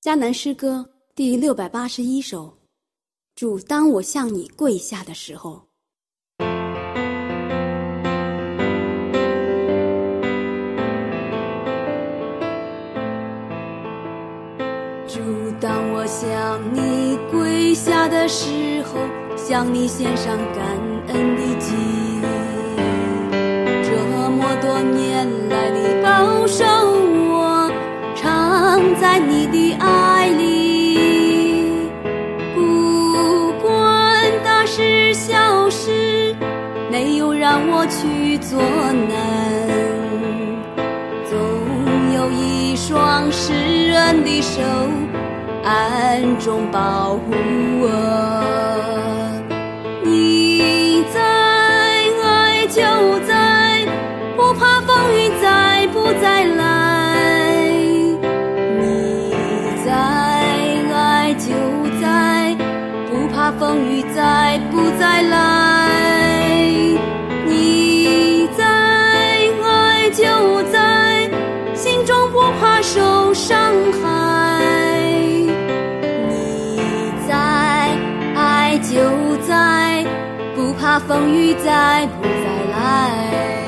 迦南诗歌第681首，主，当我向你跪下的时候。主，当我向你跪下的时候，向你献上感恩的祭。这么多年来你保守我，常在你的爱里，不管大事小事，没有让我去作难，总有一双施恩的手暗中保护我。你在，爱就在，不怕风雨再不再来。你在，爱就在，不怕风雨再不再来。你在，爱就在，心中不怕受伤害。你在，爱就在，不怕风雨再不再来。